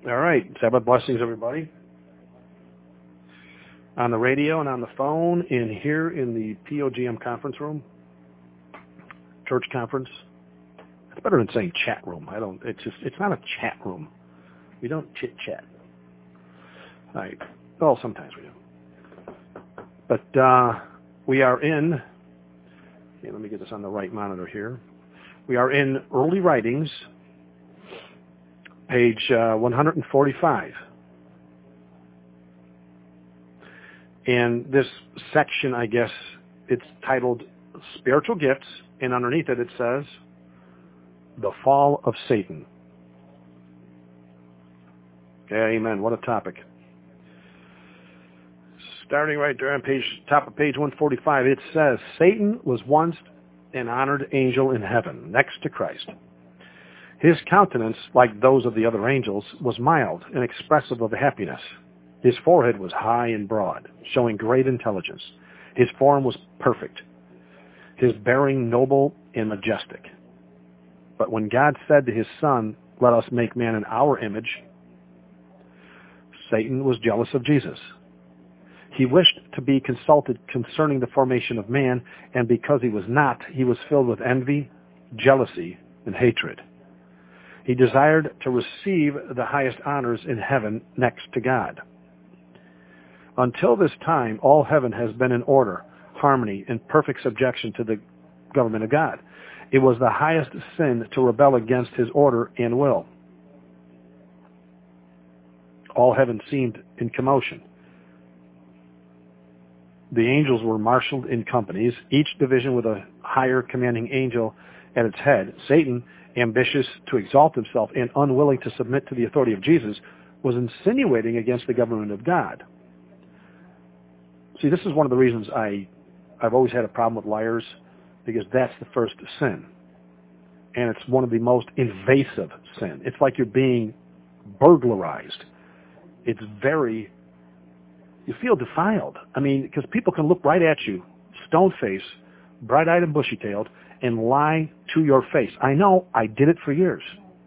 All right. Sabbath blessings, everybody. On the radio and on the phone, and here in the POGM conference room, church conference. It's better than saying chat room. It's not a chat room. We don't chit chat. All right. Well, sometimes we do. But we are in, let me get this on the right monitor here. We are in Early Writings, page 145. And this section, I guess, it's titled Spiritual Gifts, and underneath it says, The Fall of Satan. Okay, amen. What a topic. Starting right there on top of page 145, it says, Satan was once an honored angel in heaven, next to Christ. His countenance, like those of the other angels, was mild and expressive of happiness. His forehead was high and broad, showing great intelligence. His form was perfect, his bearing noble and majestic. But when God said to his Son, Let us make man in our image, Satan was jealous of Jesus. He wished to be consulted concerning the formation of man, and because he was not, he was filled with envy, jealousy, and hatred. He desired to receive the highest honors in heaven next to God. Until this time, all heaven has been in order, harmony, and perfect subjection to the government of God. It was the highest sin to rebel against his order and will. All heaven seemed in commotion. The angels were marshaled in companies, each division with a higher commanding angel at its head. Satan, ambitious to exalt himself and unwilling to submit to the authority of Jesus, was insinuating against the government of God. See, this is one of the reasons I've always had a problem with liars, because that's the first sin. And it's one of the most invasive sin. It's like you're being burglarized. It's you feel defiled. I mean, because people can look right at you, stone-faced, bright-eyed and bushy-tailed, and lie to your face. I know, I did it for years.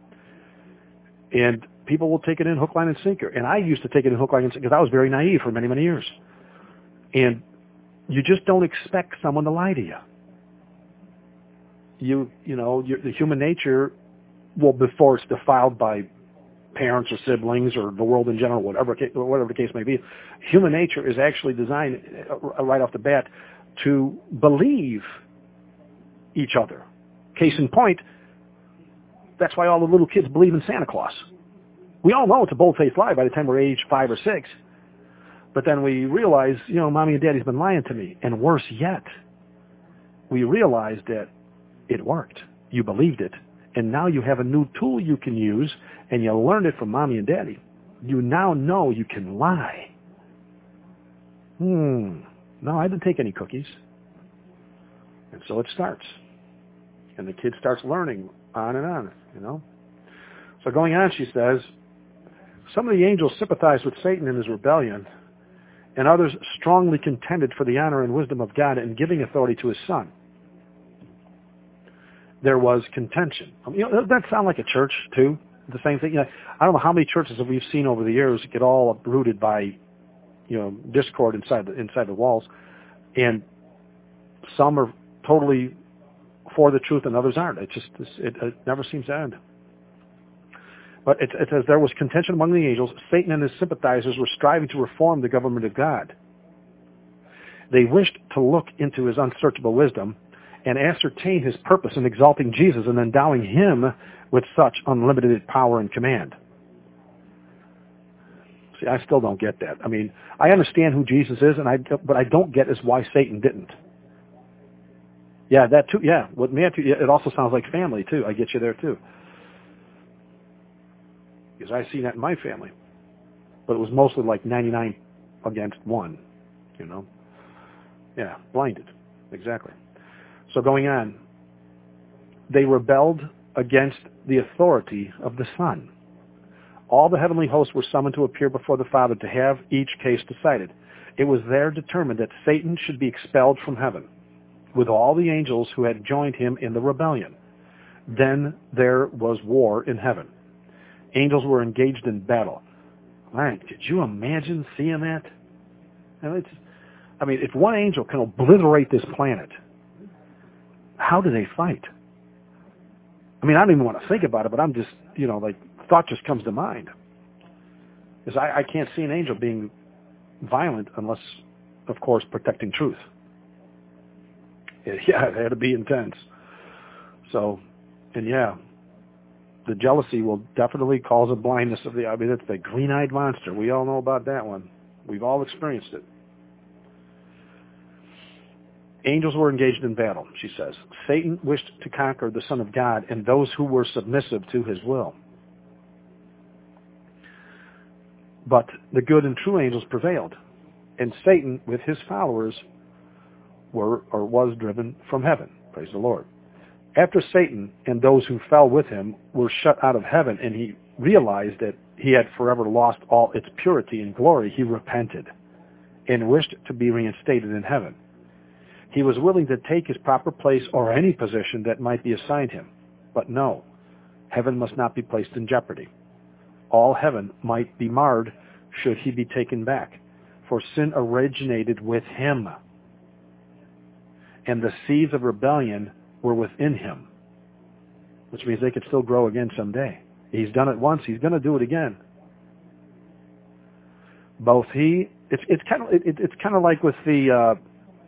And people will take it in hook, line, and sinker. And I used to take it in hook, line, and sinker because I was very naive for many, many years. And you just don't expect someone to lie to you. The human nature, well, before it's defiled by parents or siblings or the world in general, whatever the case may be, human nature is actually designed right off the bat to believe each other. Case in point, that's why all the little kids believe in Santa Claus. We all know it's a bold-faced lie by the time we're age 5 or 6. But then we realize, Mommy and Daddy's been lying to me. And worse yet, we realize that it worked. You believed it. And now you have a new tool you can use, and you learned it from Mommy and Daddy. You now know you can lie. No, I didn't take any cookies. And so it starts. And the kid starts learning on and on, So going on, she says, some of the angels sympathized with Satan in his rebellion, and others strongly contended for the honor and wisdom of God in giving authority to his Son. There was contention. Doesn't that sound like a church, too? The same thing. I don't know how many churches that we've seen over the years get all uprooted by, discord inside the walls, and some are totally for the truth and others aren't. It never seems to end. But it says there was contention among the angels. Satan and his sympathizers were striving to reform the government of God. They wished to look into his unsearchable wisdom and ascertain his purpose in exalting Jesus and endowing him with such unlimited power and command. See, I still don't get that. I mean, I understand who Jesus is, but I don't get is why Satan didn't. Yeah, that too. Yeah, with me, it also sounds like family too. I get you there too, because I see that in my family. But it was mostly like 99 against 1. Yeah, blinded. Exactly. So going on, they rebelled against the authority of the Son. All the heavenly hosts were summoned to appear before the Father to have each case decided. It was there determined that Satan should be expelled from heaven, with all the angels who had joined him in the rebellion. Then there was war in heaven. Angels were engaged in battle. Man, could you imagine seeing that? If one angel can obliterate this planet, how do they fight? I don't even want to think about it, but I'm just, thought just comes to mind. Because I can't see an angel being violent unless, of course, protecting truth. Yeah, it had to be intense. So, the jealousy will definitely cause a blindness of the eye. It's the green-eyed monster. We all know about that one. We've all experienced it. Angels were engaged in battle, she says. Satan wished to conquer the Son of God and those who were submissive to his will. But the good and true angels prevailed, and Satan, with his followers, was driven from heaven. Praise the Lord. After Satan and those who fell with him were shut out of heaven, and he realized that he had forever lost all its purity and glory, he repented and wished to be reinstated in heaven. He was willing to take his proper place or any position that might be assigned him. But no, heaven must not be placed in jeopardy. All heaven might be marred should he be taken back, for sin originated with him, and the seeds of rebellion were within him, which means they could still grow again someday. He's done it once, he's going to do it again. It's kind of like with the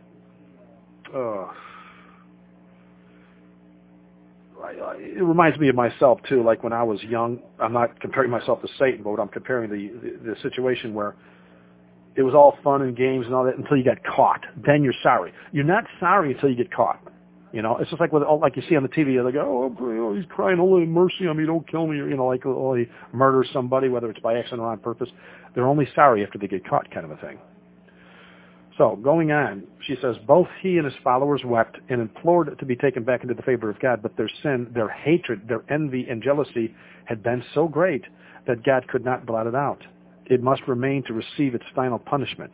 it reminds me of myself too, like when I was young. I'm not comparing myself to Satan, but I'm comparing the situation where it was all fun and games and all that until you got caught. Then you're sorry. You're not sorry until you get caught. It's just like like you see on the TV, they go, oh, he's crying, oh, mercy on me, don't kill me, or like, oh, he murders somebody, whether it's by accident or on purpose. They're only sorry after they get caught, kind of a thing. So, going on, she says, both he and his followers wept and implored to be taken back into the favor of God, but their sin, their hatred, their envy, and jealousy had been so great that God could not blot it out. It must remain to receive its final punishment.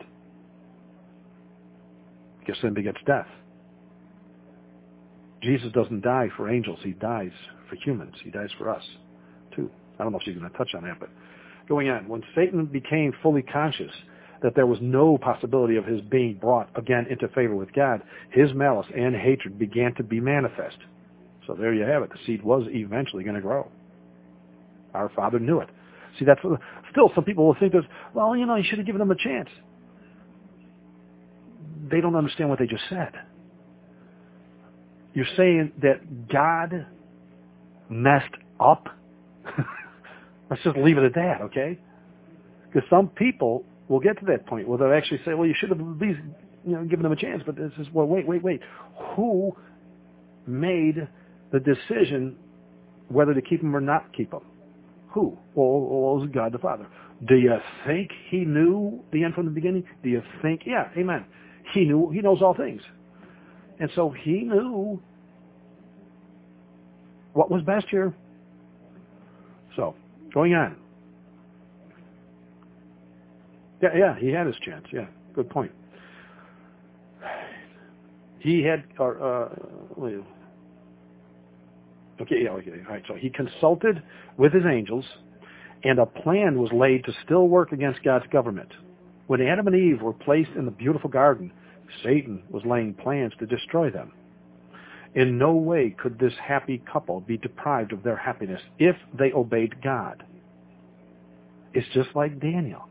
Because sin begets death. Jesus doesn't die for angels. He dies for humans. He dies for us, too. I don't know if she's going to touch on that, but going on. When Satan became fully conscious that there was no possibility of his being brought again into favor with God, his malice and hatred began to be manifest. So there you have it. The seed was eventually going to grow. Our Father knew it. See, that's still some people will think that, well, you should have given them a chance. They don't understand what they just said. You're saying that God messed up? Let's just leave it at that, okay? Because some people will get to that point where they'll actually say, well, you should have at least given them a chance. But this is, well, wait. Who made the decision whether to keep them or not keep them? Who? Well, it was God the Father. Do you think he knew the end from the beginning? Do you think? Yeah, amen. He knew. He knows all things. And so he knew what was best here. So, going on. Yeah, he had his chance. Yeah, good point. He had, okay. All right, so he consulted with his angels, and a plan was laid to still work against God's government. When Adam and Eve were placed in the beautiful garden, Satan was laying plans to destroy them. In no way could this happy couple be deprived of their happiness if they obeyed God. It's just like Daniel.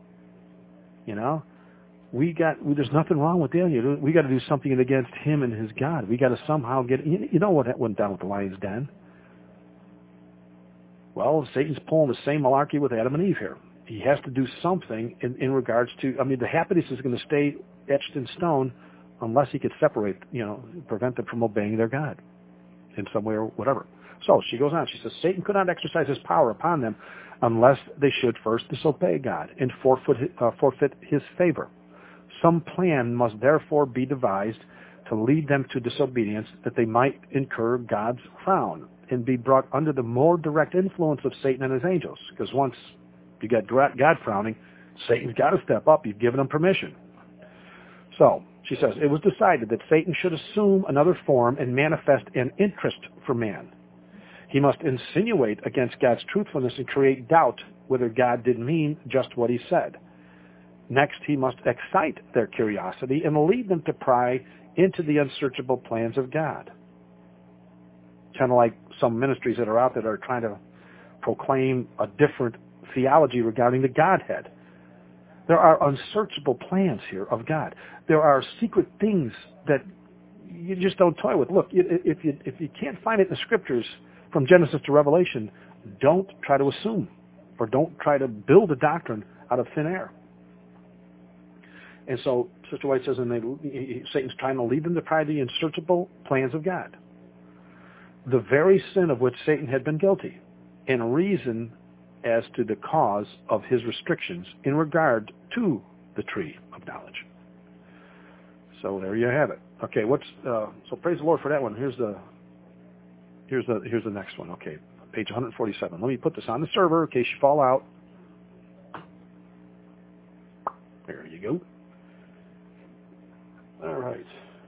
There's nothing wrong with Daniel. We got to do something against him and his God. We got to somehow get, what went down with the lion's den? Well, Satan's pulling the same malarkey with Adam and Eve here. He has to do something in regards to, the happiness is going to stay etched in stone unless he could separate, prevent them from obeying their God in some way or whatever. So she goes on. She says, Satan could not exercise his power upon them unless they should first disobey God and forfeit his favor. Some plan must therefore be devised to lead them to disobedience, that they might incur God's frown and be brought under the more direct influence of Satan and his angels. Because once you get God frowning, Satan's got to step up. You've given him permission. So, she says, it was decided that Satan should assume another form and manifest an interest for man. He must insinuate against God's truthfulness and create doubt whether God did mean just what he said. Next, he must excite their curiosity and lead them to pry into the unsearchable plans of God. Kind of like some ministries that are out there that are trying to proclaim a different theology regarding the Godhead. There are unsearchable plans here of God. There are secret things that you just don't toy with. Look, if you can't find it in the Scriptures from Genesis to Revelation, don't try to assume or don't try to build a doctrine out of thin air. And so Sister White says, Satan's trying to lead them to pry the unsearchable plans of God. The very sin of which Satan had been guilty, and reason as to the cause of his restrictions in regard to the tree of knowledge. So there you have it. Okay, so praise the Lord for that one. Here's the next one. Okay, page 147. Let me put this on the server in case you fall out. There you go. All right.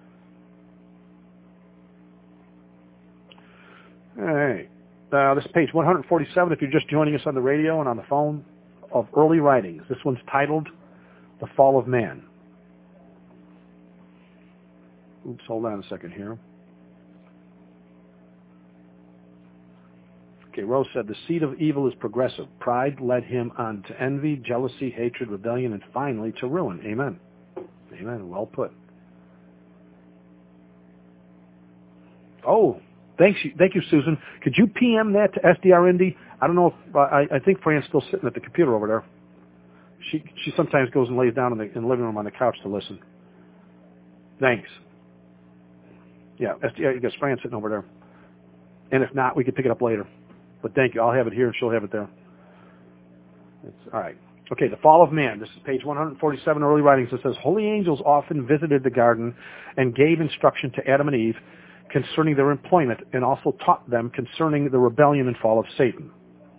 All right. This is page 147, if you're just joining us on the radio and on the phone, of Early Writings. This one's titled The Fall of Man. Oops, hold on a second here. Okay, Rose said, the seed of evil is progressive. Pride led him on to envy, jealousy, hatred, rebellion, and finally to ruin. Amen. Amen. Well put. Oh, thank you, Susan. Could you PM that to SDR Indy? I don't know if I think Fran's still sitting at the computer over there. She sometimes goes and lays down in the living room on the couch to listen. Thanks. Yeah, SDR, you got Fran sitting over there. And if not, we could pick it up later. But thank you. I'll have it here and she'll have it there. All right. Okay, the fall of man. This is page 147, Early Writings. It says, holy angels often visited the garden and gave instruction to Adam and Eve concerning their employment, and also taught them concerning the rebellion and fall of Satan.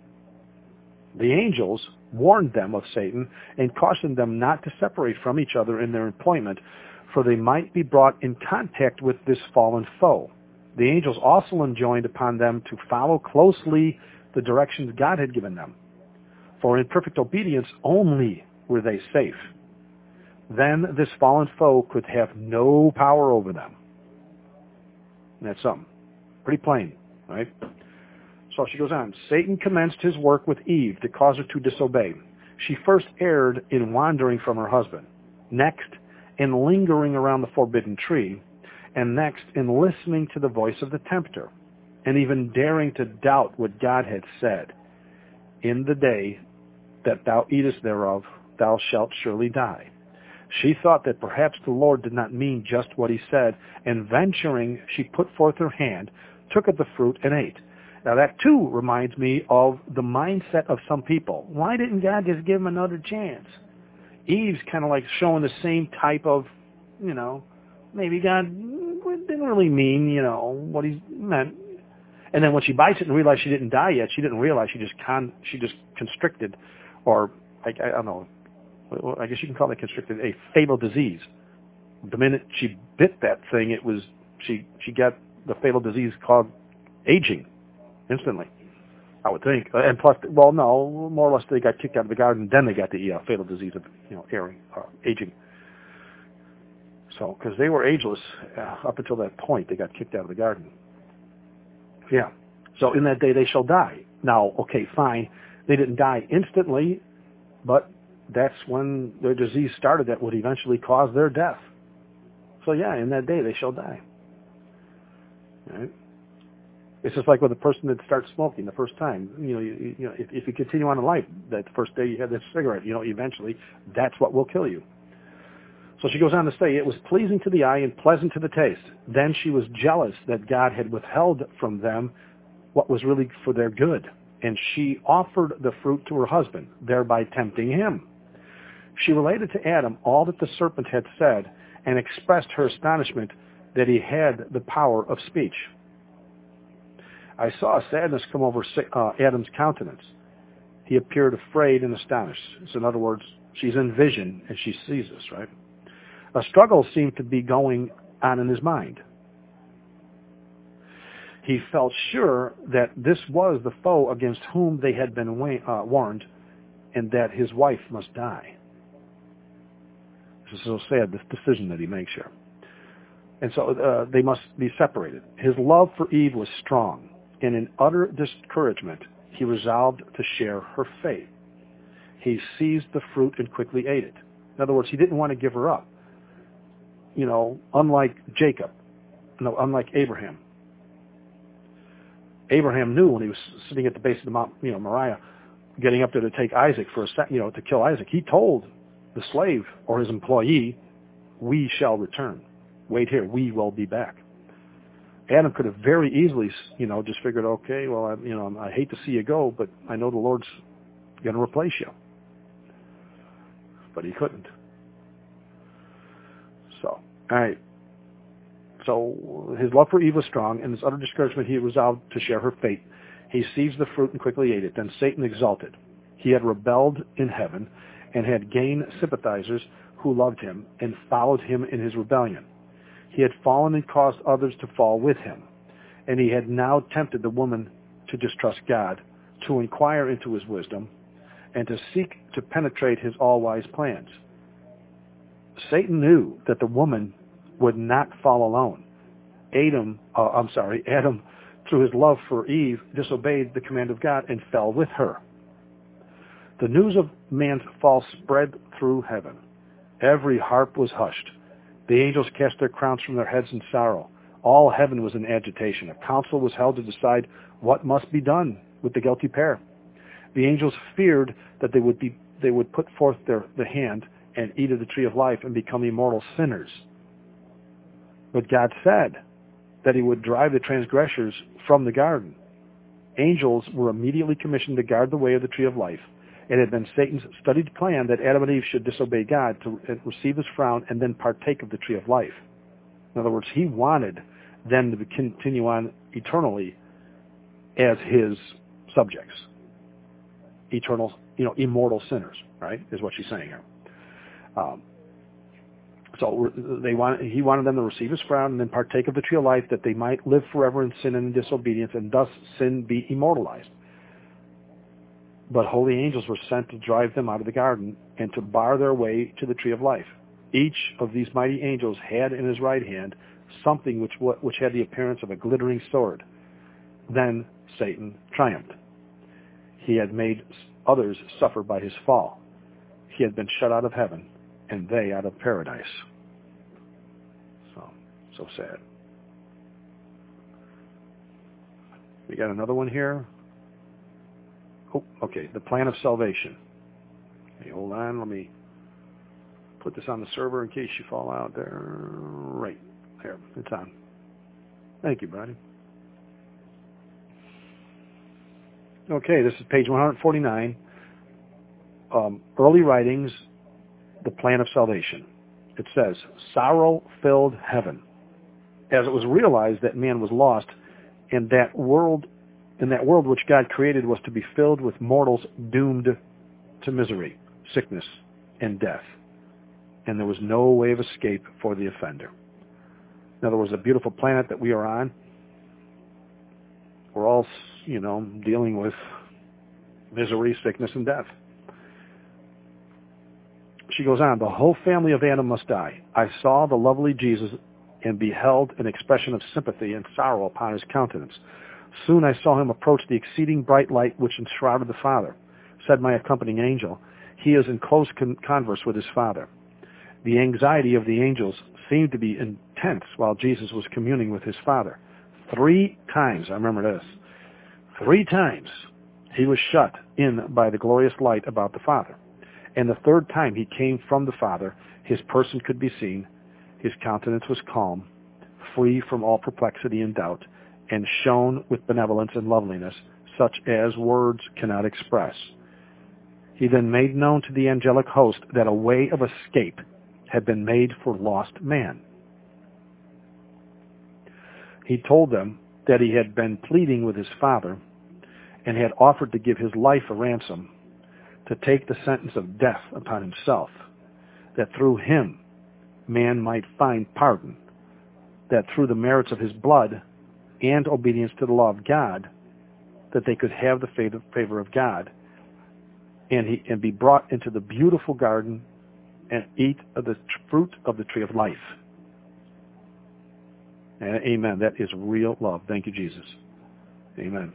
The angels warned them of Satan and cautioned them not to separate from each other in their employment, for they might be brought in contact with this fallen foe. The angels also enjoined upon them to follow closely the directions God had given them, for in perfect obedience only were they safe. Then this fallen foe could have no power over them. And that's something. Pretty plain, right? So she goes on. Satan commenced his work with Eve to cause her to disobey. She first erred in wandering from her husband. Next, in lingering around the forbidden tree. And next, in listening to the voice of the tempter. And even daring to doubt what God had said. In the day that thou eatest thereof, thou shalt surely die. She thought that perhaps the Lord did not mean just what he said, and venturing, she put forth her hand, took of the fruit, and ate. Now that too reminds me of the mindset of some people. Why didn't God just give him another chance? Eve's kind of like showing the same type of, maybe God didn't really mean, what he meant. And then when she bites it and realized she didn't die yet, she didn't realize she just constricted, or I don't know. I guess you can call that constricted a fatal disease. The minute she bit that thing, she got the fatal disease called aging instantly, I would think. And plus, well, no, more or less they got kicked out of the garden, then they got the fatal disease of aging. So, because they were ageless up until that point, they got kicked out of the garden. Yeah. So in that day they shall die. Now, okay, fine. They didn't die instantly, but that's when their disease started that would eventually cause their death. So yeah, in that day they shall die. Right? It's just like with a person that starts smoking the first time. If you continue on in life, that first day you had that cigarette, eventually that's what will kill you. So she goes on to say, it was pleasing to the eye and pleasant to the taste. Then she was jealous that God had withheld from them what was really for their good. And she offered the fruit to her husband, thereby tempting him. She related to Adam all that the serpent had said and expressed her astonishment that he had the power of speech. I saw a sadness come over Adam's countenance. He appeared afraid and astonished. So in other words, she's in vision and she sees this, right? A struggle seemed to be going on in his mind. He felt sure that this was the foe against whom they had been warned, and that his wife must die. This is so sad, this decision that he makes here. And so they must be separated. His love for Eve was strong, and in utter discouragement, he resolved to share her fate. He seized the fruit and quickly ate it. In other words, he didn't want to give her up. You know, unlike unlike Abraham. Abraham knew when he was sitting at the base of the Mount, Moriah, getting up there to take Isaac to kill Isaac. He told the slave or his employee, "We shall return. Wait here. We will be back." Adam could have very easily, just figured, okay, well, I hate to see you go, but I know the Lord's going to replace you. But he couldn't. So, all right. So his love for Eve was strong, and his utter discouragement, he resolved to share her fate. He seized the fruit and quickly ate it. Then Satan exulted. He had rebelled in heaven and had gained sympathizers who loved him and followed him in his rebellion. He had fallen and caused others to fall with him, and he had now tempted the woman to distrust God, to inquire into his wisdom, and to seek to penetrate his all-wise plans. Satan knew that the woman would not fall alone. Adam, through his love for Eve, disobeyed the command of God and fell with her. The news of man's fall spread through heaven. Every harp was hushed. The angels cast their crowns from their heads in sorrow. All heaven was in agitation. A council was held to decide what must be done with the guilty pair. The angels feared that they would put forth the hand and eat of the tree of life and become immortal sinners. But God said that he would drive the transgressors from the garden. Angels were immediately commissioned to guard the way of the tree of life. It had been Satan's studied plan that Adam and Eve should disobey God to receive his frown and then partake of the tree of life. In other words, he wanted them to continue on eternally as his subjects. Eternal, immortal sinners, right, is what she's saying here. So he wanted them to receive his frown and then partake of the tree of life, that they might live forever in sin and in disobedience, and thus sin be immortalized. But holy angels were sent to drive them out of the garden and to bar their way to the tree of life. Each of these mighty angels had in his right hand something which had the appearance of a glittering sword. Then Satan triumphed. He had made others suffer by his fall. He had been shut out of heaven, and they out of paradise. So sad. We got another one here. Oh, okay, the plan of salvation. Okay, hold on, let me put this on the server in case you fall out there. Right, there, it's on. Thank you, buddy. Okay, this is page 149. Early writings, the plan of salvation. It says, sorrow filled heaven, as it was realized that man was lost, and that world which God created was to be filled with mortals doomed to misery, sickness, and death. And there was no way of escape for the offender. In other words, a beautiful planet that we are on, we're all, dealing with misery, sickness, and death. She goes on, the whole family of Adam must die. I saw the lovely Jesus and beheld an expression of sympathy and sorrow upon his countenance. Soon I saw him approach the exceeding bright light which enshrouded the Father. Said my accompanying angel, he is in close converse with his Father. The anxiety of the angels seemed to be intense while Jesus was communing with his Father. 3 times, I remember this, 3 times he was shut in by the glorious light about the Father. And the 3rd time he came from the Father, his person could be seen, his countenance was calm, free from all perplexity and doubt, and shone with benevolence and loveliness, such as words cannot express. He then made known to the angelic host that a way of escape had been made for lost man. He told them that he had been pleading with his Father and had offered to give his life a ransom, to take the sentence of death upon himself, that through him man might find pardon, that through the merits of his blood and obedience to the law of God, that they could have the favor of God and be brought into the beautiful garden and eat of the fruit of the tree of life. And amen. That is real love. Thank you, Jesus. Amen.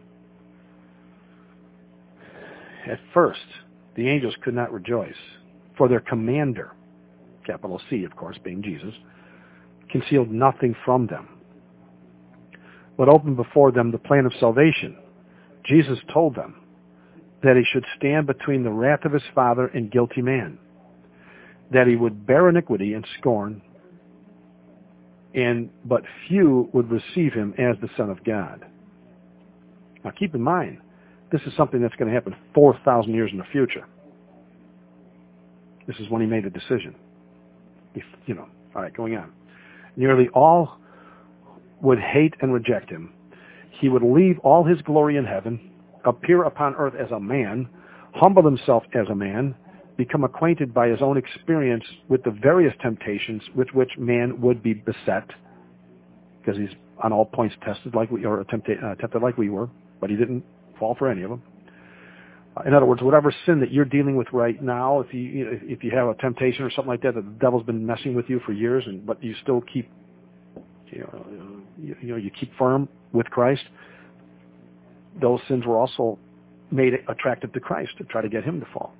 At first, the angels could not rejoice, for their commander, capital C, of course, being Jesus, concealed nothing from them, but opened before them the plan of salvation. Jesus told them that he should stand between the wrath of his Father and guilty man, that he would bear iniquity and scorn, but few would receive him as the Son of God. Now keep in mind, this is something that's going to happen 4,000 years in the future. This is when he made a decision. All right, going on. Nearly all would hate and reject him. He would leave all his glory in heaven, appear upon earth as a man, humble himself as a man, become acquainted by his own experience with the various temptations with which man would be beset, because he's on all points tested like we, or tempted like we were, but he didn't fall for any of them. In other words, whatever sin that you're dealing with right now, if you have a temptation or something like that, the devil's been messing with you for years, but you still keep, you keep firm with Christ. Those sins were also made attractive to Christ to try to get him to fall.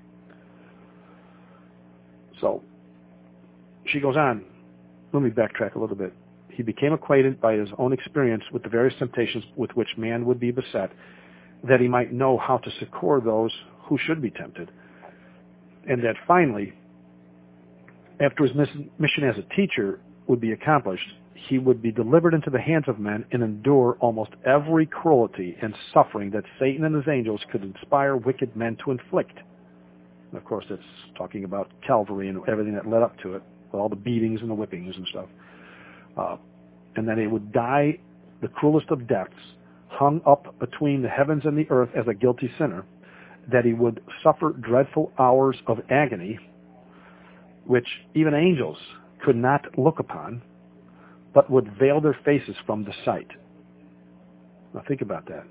So she goes on. Let me backtrack a little bit. He became acquainted by his own experience with the various temptations with which man would be beset, that he might know how to succor those who should be tempted. And that finally, after his mission as a teacher would be accomplished, he would be delivered into the hands of men and endure almost every cruelty and suffering that Satan and his angels could inspire wicked men to inflict. And of course, it's talking about Calvary and everything that led up to it, with all the beatings and the whippings and stuff. And then he would die the cruelest of deaths, hung up between the heavens and the earth as a guilty sinner, that he would suffer dreadful hours of agony, which even angels could not look upon, but would veil their faces from the sight. Now think about that.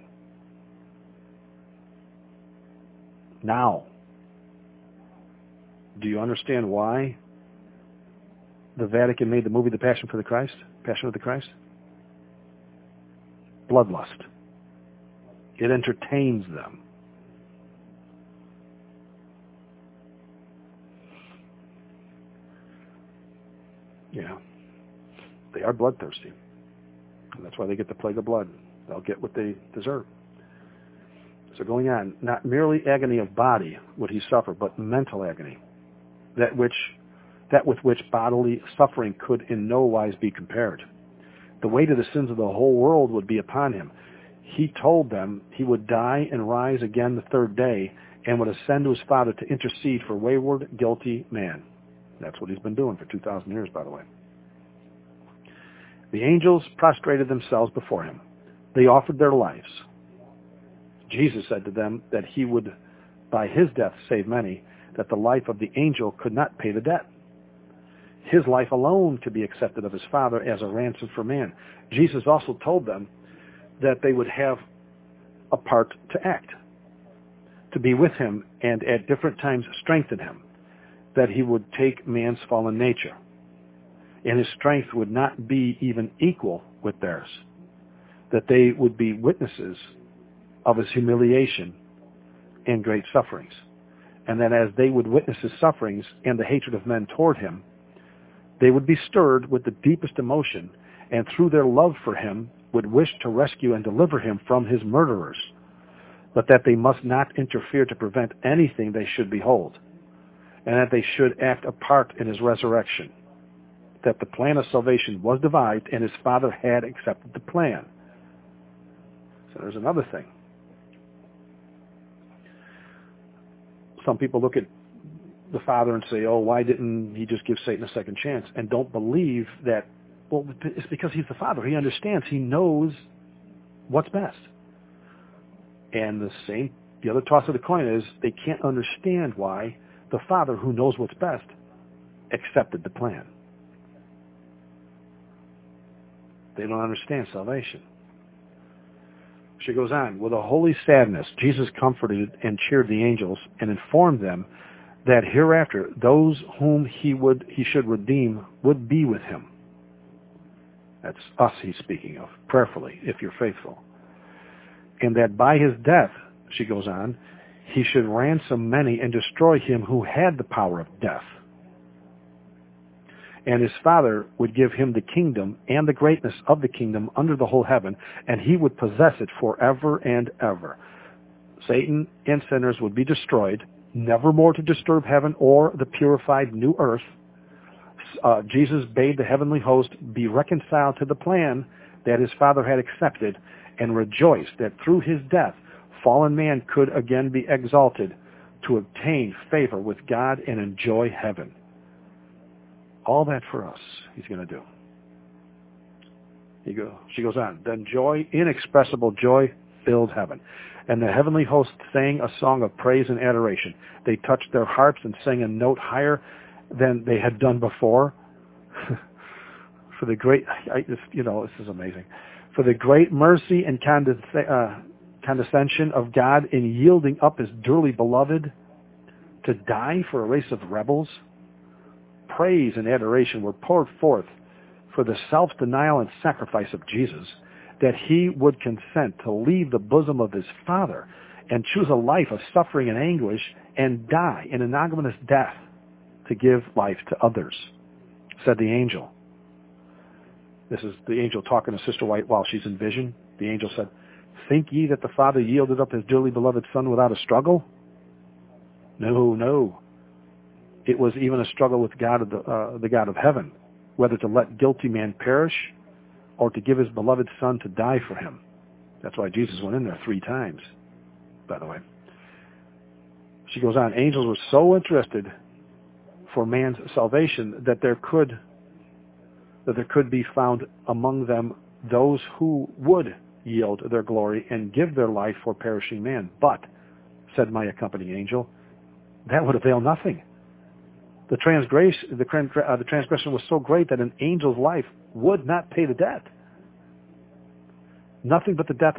Now, do you understand why the Vatican made the movie The Passion of the Christ? Bloodlust. It entertains them. Yeah. They are bloodthirsty. And that's why they get the plague of blood. They'll get what they deserve. So going on, not merely agony of body would he suffer, but mental agony, that with which bodily suffering could in no wise be compared. The weight of the sins of the whole world would be upon him. He told them he would die and rise again the third day, and would ascend to his Father to intercede for wayward, guilty man. That's what he's been doing for 2,000 years, by the way. The angels prostrated themselves before him. They offered their lives. Jesus said to them that he would, by his death, save many, that the life of the angel could not pay the debt. His life alone could be accepted of his Father as a ransom for man. Jesus also told them that they would have a part to act, to be with him and at different times strengthen him, that he would take man's fallen nature, and his strength would not be even equal with theirs, that they would be witnesses of his humiliation and great sufferings, and that as they would witness his sufferings and the hatred of men toward him, they would be stirred with the deepest emotion, and through their love for him would wish to rescue and deliver him from his murderers, but that they must not interfere to prevent anything they should behold, and that they should act a part in his resurrection, that the plan of salvation was devised and his Father had accepted the plan. So there's another thing. Some people look at the Father and say, oh, why didn't he just give Satan a second chance? And don't believe that, well, it's because he's the Father. He understands. He knows what's best. And the other toss of the coin is they can't understand why the Father, who knows what's best, accepted the plan. They don't understand salvation. She goes on, with a holy sadness, Jesus comforted and cheered the angels and informed them that hereafter those whom he should redeem would be with him. That's us he's speaking of, prayerfully, if you're faithful. And that by his death, she goes on, he should ransom many and destroy him who had the power of death. And his Father would give him the kingdom and the greatness of the kingdom under the whole heaven, and he would possess it forever and ever. Satan and sinners would be destroyed, never more to disturb heaven or the purified new earth. Jesus bade the heavenly host be reconciled to the plan that his Father had accepted, and rejoiced that through his death, fallen man could again be exalted to obtain favor with God and enjoy heaven. All that for us, he's going to do. She goes on, then joy, inexpressible joy, filled heaven. And the heavenly host sang a song of praise and adoration. They touched their harps and sang a note higher than they had done before. For the great, this is amazing. For the great mercy and condescension of God in yielding up his dearly beloved to die for a race of rebels. Praise and adoration were poured forth for the self-denial and sacrifice of Jesus, that he would consent to leave the bosom of his Father and choose a life of suffering and anguish and die an ignominious death to give life to others, said the angel. This is the angel talking to Sister White while she's in vision. The angel said, think ye that the Father yielded up his dearly beloved Son without a struggle? No. It was even a struggle with God, the God of heaven, whether to let guilty man perish or to give his beloved Son to die for him. That's why Jesus went in there 3 times, by the way. She goes on, angels were so interested for man's salvation that there could be found among them those who would yield their glory and give their life for perishing man. But, said my accompanying angel, that would avail nothing. The transgression was so great that an angel's life would not pay the debt. Nothing but the death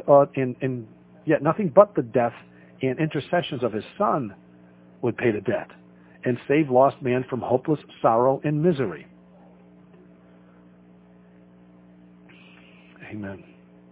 and intercessions of his Son would pay the debt and save lost man from hopeless sorrow and misery. Amen.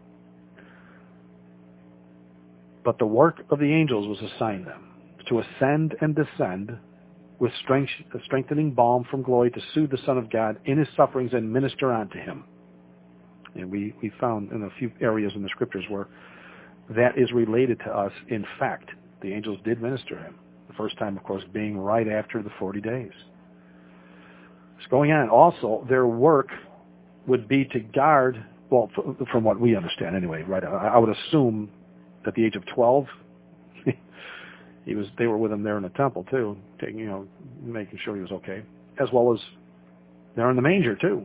But the work of the angels was assigned them to ascend and descend with strengthening balm from glory to soothe the Son of God in his sufferings and minister unto him. And we found in a few areas in the scriptures where that is related to us. In fact, the angels did minister him. The first time, of course, being right after the 40 days. It's going on. Also, their work would be to guard, well, from what we understand anyway, right? I would assume at the age of 12, they were with him there in the temple too, making sure he was okay, as well as there in the manger too,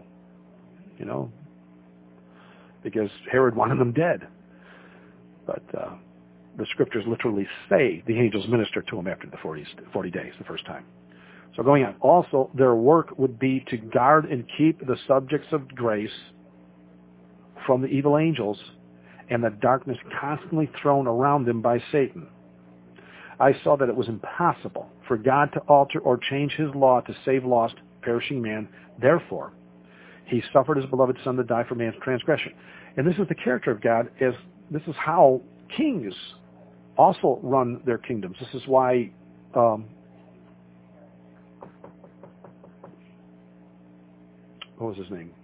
because Herod wanted them dead. But the scriptures literally say the angels ministered to him after the 40 days, the first time. So going on. Also, their work would be to guard and keep the subjects of grace from the evil angels and the darkness constantly thrown around them by Satan. I saw that it was impossible for God to alter or change his law to save lost, perishing man. Therefore, he suffered his beloved Son to die for man's transgression. And this is the character of God, as this is how kings also run their kingdoms. This is why what was his name?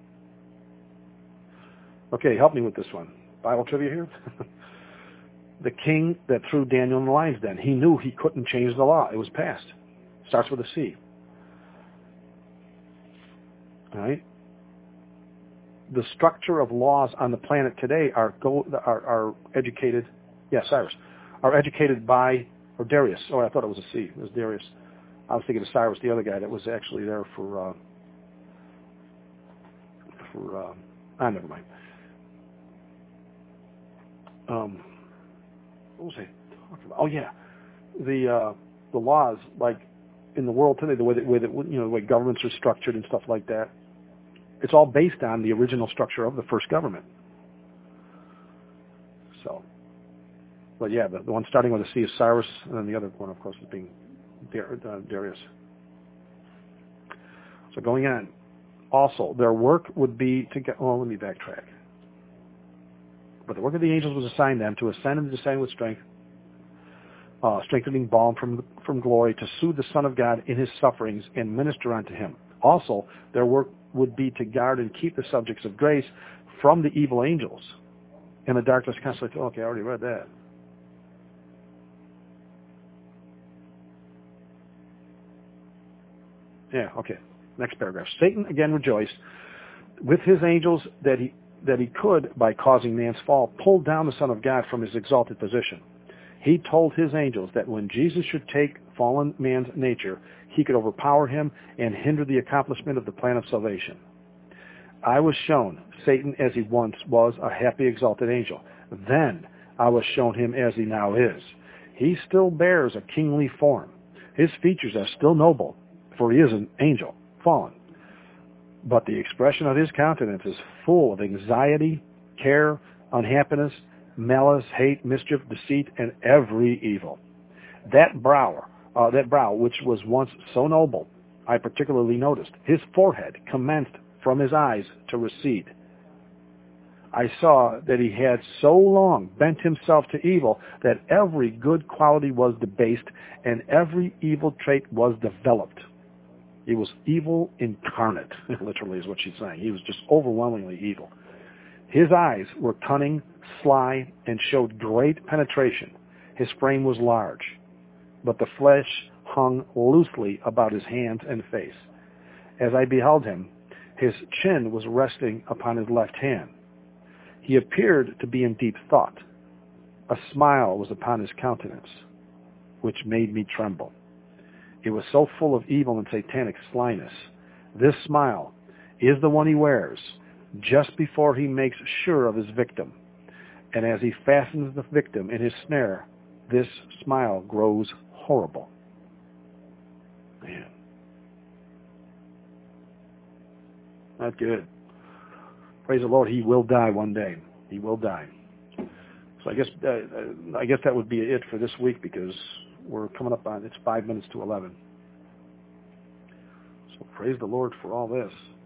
Okay, help me with this one. Bible trivia here? The king that threw Daniel in the lion's den, he knew he couldn't change the law. It was passed. Starts with a C. All right? The structure of laws on the planet today are educated, Cyrus, are educated by, or Darius. Oh, I thought it was a C. It was Darius. I was thinking of Cyrus, the other guy that was actually there for never mind. What was I talking about? Oh yeah, the laws, like in the world today, the way governments are structured and stuff like that. It's all based on the original structure of the first government. So But yeah, the one starting with a C is Cyrus, and then the other one, of course, is being Darius. So going on. Also, their work would be to get, let me backtrack. But the work of the angels was assigned them to ascend and descend with strength, strengthening balm from glory, to soothe the Son of God in his sufferings and minister unto him. Also, their work would be to guard and keep the subjects of grace from the evil angels. And the darkness constantly, okay, I already read that. Yeah, okay. Next paragraph. Satan again rejoiced with his angels that he could, by causing man's fall, pull down the Son of God from his exalted position. He told his angels that when Jesus should take fallen man's nature, he could overpower him and hinder the accomplishment of the plan of salvation. I was shown Satan as he once was, a happy exalted angel. Then I was shown him as he now is. He still bears a kingly form. His features are still noble, for he is an angel, fallen. But the expression of his countenance is full of anxiety, care, unhappiness, malice, hate, mischief, deceit, and every evil. That brow, which was once so noble, I particularly noticed. His forehead commenced from his eyes to recede. I saw that he had so long bent himself to evil that every good quality was debased and every evil trait was developed. He was evil incarnate, literally is what she's saying. He was just overwhelmingly evil. His eyes were cunning, sly, and showed great penetration. His frame was large, but the flesh hung loosely about his hands and face. As I beheld him, his chin was resting upon his left hand. He appeared to be in deep thought. A smile was upon his countenance, which made me tremble. It was so full of evil and satanic slyness. This smile is the one he wears just before he makes sure of his victim. And as he fastens the victim in his snare, this smile grows horrible. Man. Not good. Praise the Lord, he will die one day. He will die. So I guess that would be it for this week, because we're coming up on, it's 5 minutes to 11. So praise the Lord for all this.